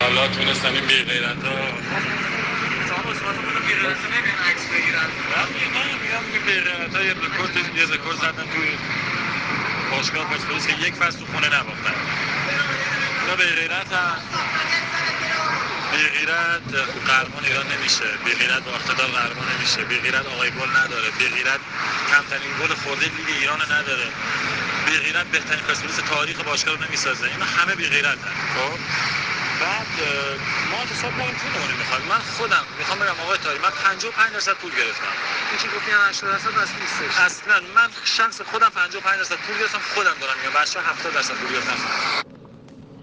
حالا تونستم این بی‌غیرت‌ها شما اصفاتمون بی‌غیرت نمی‌بینن عکس بگیرن. میگم این بی‌غیرت‌ها یه رکورد زدن توی باشگاه پرسپولیس که یک فصل تو خونه نباختن. اونا بی‌غیرتن. بی‌غیرت قهرمان ایران نمیشه، بی‌غیرت با اقتدار قهرمان نمیشه، بی‌غیرت آقای گل نداره، بی‌غیرت کمترین گل خورده لیگ ایران نداره، بی‌غیرت بهترین پرسپولیس تاریخ باشگاه رو نمیسازه. اینا همه بی‌غیرتن. خب بعد ما حساب کنیم پولمون میخوایم. من خودم میخوام بگم آقای طاهری من 55% پول گرفتم. این که گفتی 80% اصلی نیستش. اصلا من شخص خودم 55% پول گرفتم، خودم دارم میگم بچه‌ها 70% پول گرفتن.